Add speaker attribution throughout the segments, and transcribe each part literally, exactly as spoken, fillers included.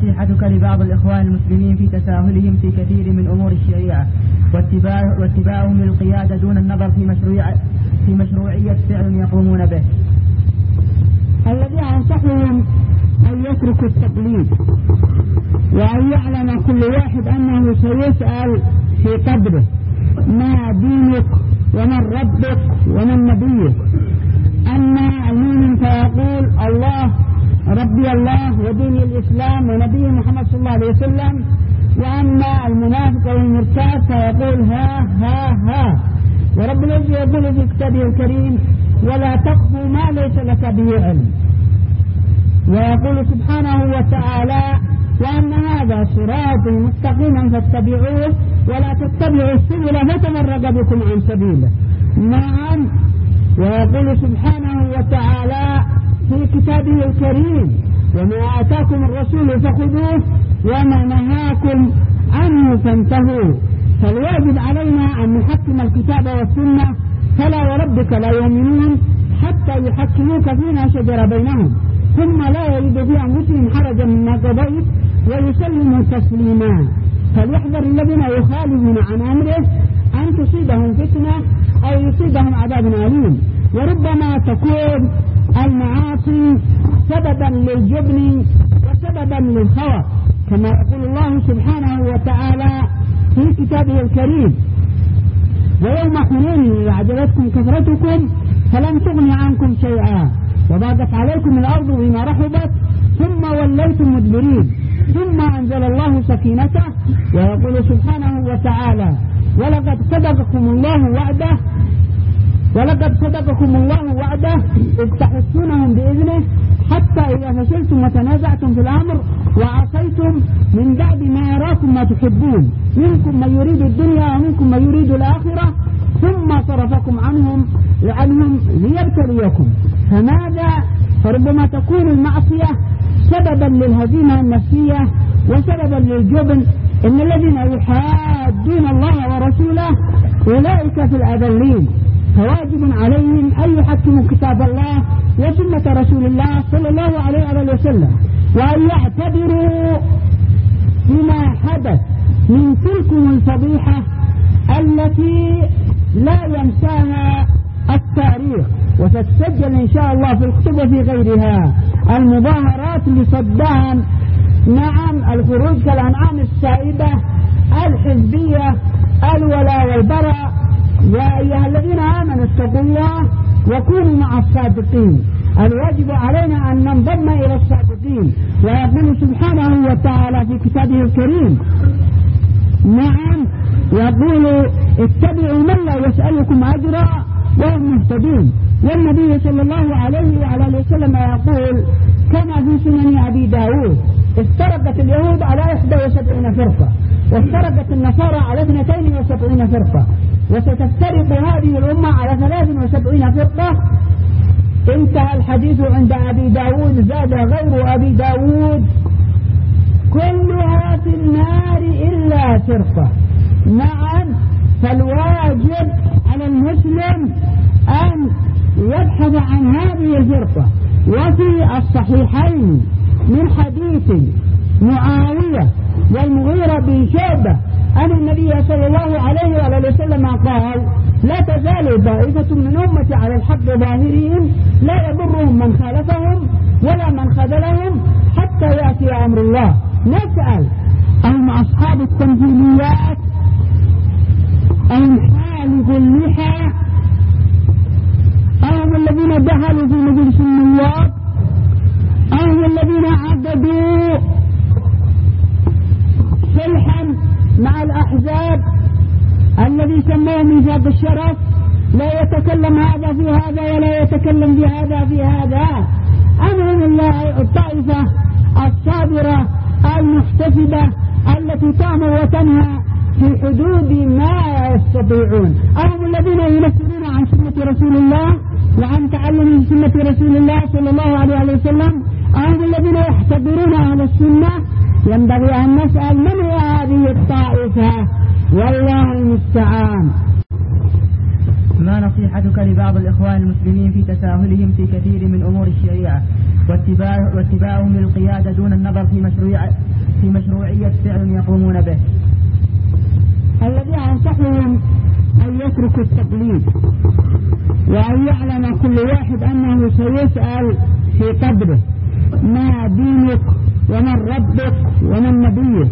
Speaker 1: نصيحتك لبعض الإخوان المسلمين في تساهلهم في كثير من أمور الشريعة واتباع واتباعهم للقيادة دون النظر في مشروع في مشروعية فعل يقومون به؟
Speaker 2: الذي أنصحهم أن يتركوا التقليد، وأن يعلم كل واحد أنه سيسأل في قبره ما دينك ومن ربك ومن نبيك. أما المؤمن فيقول الله ربي الله وديني الإسلام ونبي محمد صلى الله عليه وسلم، وأما المنافق والمرتاب فيقول ها ها ها. ورب العزة يقول في كتابه الكريم ولا تقف ما ليس لك به علم، ويقول سبحانه وتعالى وأن هذا صراطي مستقيما فاتبعوه ولا تتبعوا السبل فتفرق بكم عن سبيله. نعم. ويقول سبحانه وتعالى في كتابه الكريم وما آتاكم الرسول فخذوه وما نهاكم عنه فانتهوا. فالواجب علينا أن نحكم الكتاب والسنة، فلا وربك لا يؤمنون حتى يحكموك فيما شجر بينهم ثم لا يجد في أنفسهم حرجا مما قضيت ويسلموا تسليما. فليحذر الذين يخالفون عن أمره أن تصيبهم فتنة أو يصيبهم عذاب أليم. وربما تكون المعاصي سببا للجبن وسببا للخوف، كما يقول الله سبحانه وتعالى في كتابه الكريم ويوم حنين أعجبتكم كثرتكم فلم تغن عنكم شيئا وضاقت عليكم الأرض بما رحبت ثم وليتم مدبرين ثم أنزل الله سكينته. ويقول سبحانه وتعالى ولقد صدقكم الله وعده ولقد صدقكم الله وعده إذ تحسونهم بإذنه حتى إذا فشلتم وتنازعتم في الأمر وعصيتم من بعد ما يراكم ما تحبون منكم من يريد الدنيا ومنكم من يريد الآخرة ثم صرفكم عنهم لعنهم ليبتليكم. فماذا؟ فربما تكون المعصية سببا للهزيمة النفسية وسببا للجبن. إن الذين يحادون الله ورسوله أولئك في الأذلين. فواجب عليهم أن يحكموا كتاب الله وسنة رسول الله صلى الله عليه وسلم، وأن يعتبروا بما حدث من تلكم الفضيحة التي لا ينساها التاريخ وتتسجل إن شاء الله في الكتب وفي غيرها. المظاهرات لصدام، نعم، الخروج كالأنعام السائبة، الحزبية، الولاء والبراء. يا أيها الذين آمنوا اتقوا الله وكونوا مع الصادقين. الواجب علينا أن ننضم إلى الصادقين. ويقول سبحانه وتعالى في كتابه الكريم نعم يقول اتبعوا من لا يسألكم أجرا وهم مهتدون. والنبي صلى الله عليه وعلى اله وسلم يقول كما في سنن أبي داود افترقت اليهود على إحدى وسبعين فرقة وافترقت النصارى على اثنتين وسبعين فرقة وستفترق هذه الأمة على ثلاث وسبعين فرقة. انتهى الحديث عند أبي داود. زاد غير أبي داود كلها في النار إلا فرقة. نعم. فالواجب على المسلم أن يبحث عن هذه الفرقة. وفي الصحيحين من حديث معاوية والمغيرة بن شعبة أن النبي صلى الله عليه وآله وسلم قال لا تزال طائفة من أمتي على الحق ظاهرين لا يضرهم من خالفهم ولا من خذلهم حتى يأتي أمر الله. نسأل أهم أصحاب التمثيليات أهم حالق اللحى أهم الذين دخلوا في مجلس النواب أهم الذين عقدوا صلحا مع الأحزاب الذي سموه ميثاق الشرف لا يتكلم هذا في هذا ولا يتكلم بهذا في هذا. أمهم الطائفة الصابرة المحتسبة التي تأمر وتنهى في حدود ما يستطيعون. أهم الذين ينفرون عن سنة رسول الله وعن تعلم سنة رسول الله صلى الله عليه وسلم. أهم الذين يحتضرون أهل السنة. ينبغي أن نسأل من هي هذه الطائفة والله المستعان.
Speaker 1: ما نصيحتك لبعض الإخوان المسلمين في تساهلهم في كثير من أمور الشريعة واتباع واتباعهم للقيادة دون النظر في مشروع في مشروعية فعل يقومون به.
Speaker 2: الذي أنصحهم أن يتركوا التقليد، وأن يعلم كل واحد أنه سيسأل في قبره ما دينك ومن ربك ومن نبيك.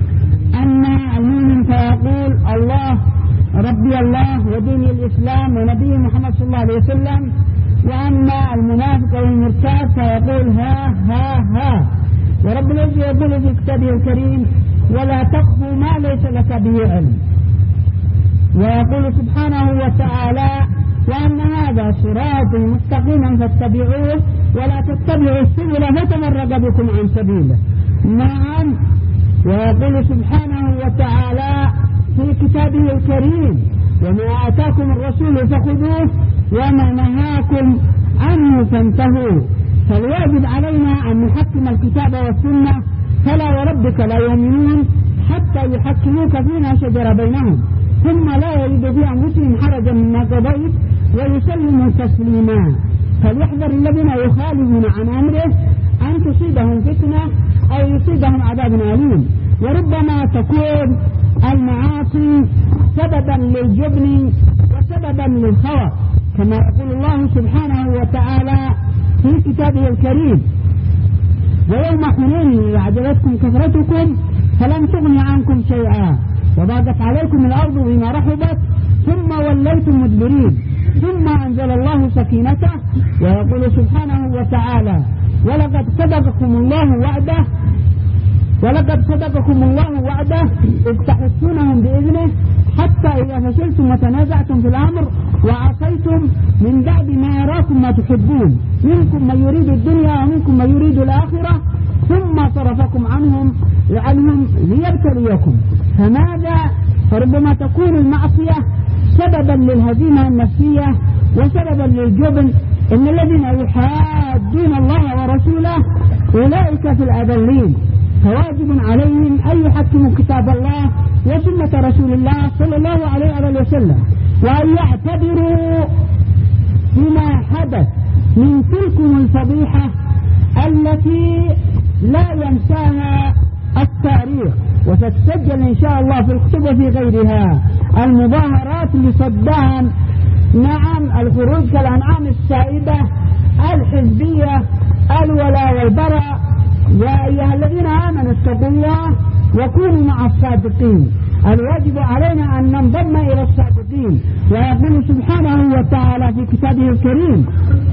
Speaker 2: أما المؤمن فيقول الله ربي الله وديني الإسلام ونبي محمد صلى الله عليه وسلم، وأما المنافق والمرتاب فيقول ها ها ها. ورب العزة يقول في كتابه الكريم ولا تقف ما ليس لك به علم، ويقول سبحانه وتعالى وأن هذا صراط مستقيما فاتبعوه ولا تتبعوا السبل فتفرق بكم عن سبيله. نعم. ويقول سبحانه وتعالى في كتابه الكريم وما آتاكم الرسول فخذوه وما نهاكم عنه فانتهوا. فالواجب علينا أن نحكم الكتاب والسنة، فلا وربك لا يؤمنون حتى يحكموك فيما شجر بينهم ثم لا يجد في أنفسهم حرجا مما قضيت ويسلموا تسليما. فليحذر الذين يخالفون عن أمره أن تصيبهم فتنة أو يصيبهم عذاب أليم. وربما تكون المعاصي سببا للجبن وسببا للخوف، كما يقول الله سبحانه وتعالى في كتابه الكريم ويوم حنين أعجبتكم كثرتكم فلم تغن عنكم شيئا وضاقت عليكم الأرض بما رحبت ثم وليتم مدبرين ثم أنزل الله سكينته. ويقول سبحانه وتعالى ولقد صدقكم الله وعده ولقد صدقكم الله وعده إذ تحسونهم بإذنه حتى إذا فشلتم وتنازعتم في الأمر وعصيتم من بعد ما يراكم ما تحبون منكم من يريد الدنيا ومنكم من يريد الآخرة ثم صرفكم عنهم لعلهم ليبتليكم. فماذا؟ فربما تكون المعصية سببا للهزيمة النفسية وسببا للجبن. إن الذين يحادون الله ورسوله أولئك في الأذلين. فواجب عليهم أن يحكموا كتاب الله وسنة رسول الله صلى الله عليه وسلم، وأن يعتبروا بما حدث من تلكم الفضيحة التي لا ينساها التاريخ وتتسجل إن شاء الله في الكتب وفي غيرها. المظاهرات لصدام، نعم، الخروج كالأنعام السائبة، الحزبية، الولاء والبراء. يا أيها الذين آمنوا اتقوا الله وكونوا مع الصادقين. الواجب علينا أن ننضم إلى الصادقين. ويقول سبحانه وتعالى في كتابه الكريم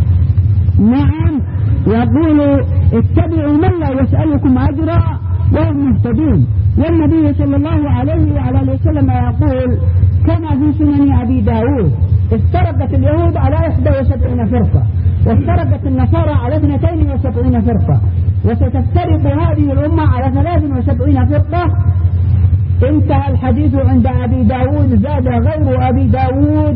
Speaker 2: نعم، يقول اتبعوا من لا يسألكم أجرا وهم مهتدون. والنبي صلى الله عليه وعلى وسلم يقول كما في سنن أبي داود افترقت اليهود على إحدى وسبعين فرقة وافترقت النصارى على اثنتين وسبعين فرقة وستفترق هذه الأمة على ثلاث وسبعين فرقة. انتهى الحديث عند أبي داود. زاد غير أبي داود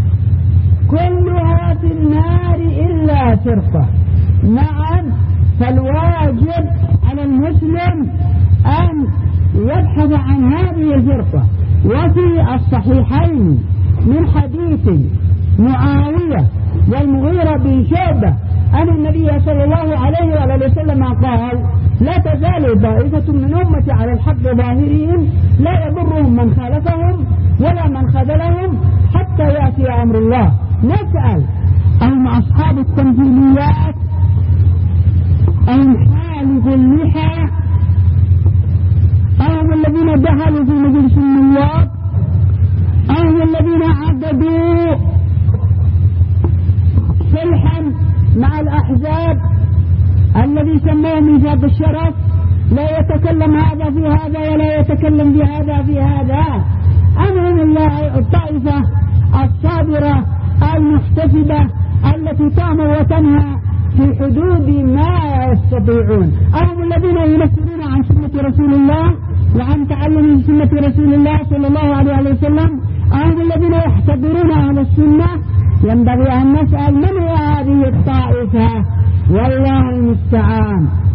Speaker 2: كلها في النار إلا فرقة. نعم. فالواجب على المسلم أن يبحث عن هذه الفرقة. وفي الصحيحين من حديث معاوية والمغيرة بن شعبة أن النبي صلى الله عليه وآله وسلم قال لا تزال طائفة من أمتي على الحق ظاهرين لا يضرهم من خالفهم ولا من خذلهم حتى يأتي أمر الله. نسأل أهم أصحاب التمثيليات أهم حالق اللحى أهم الذين دخلوا في مجلس النواب أهم الذين عقدوا صلحا مع الأحزاب الذي سموه ميثاق الشرف لا يتكلم هذا في هذا ولا يتكلم بهذا في هذا. أمهم الله الطائفة الصابرة المحتسبة التي تأمر وتنهى في حدود ما يستطيعون. أهم الذين ينفرون عن سنة رسول الله وعن تعلم سنة رسول الله صلى الله عليه وسلم. أهم الذين يحتضرون أهل السنة. ينبغي أن نسأل من هي هذه الطائفة والله المستعان.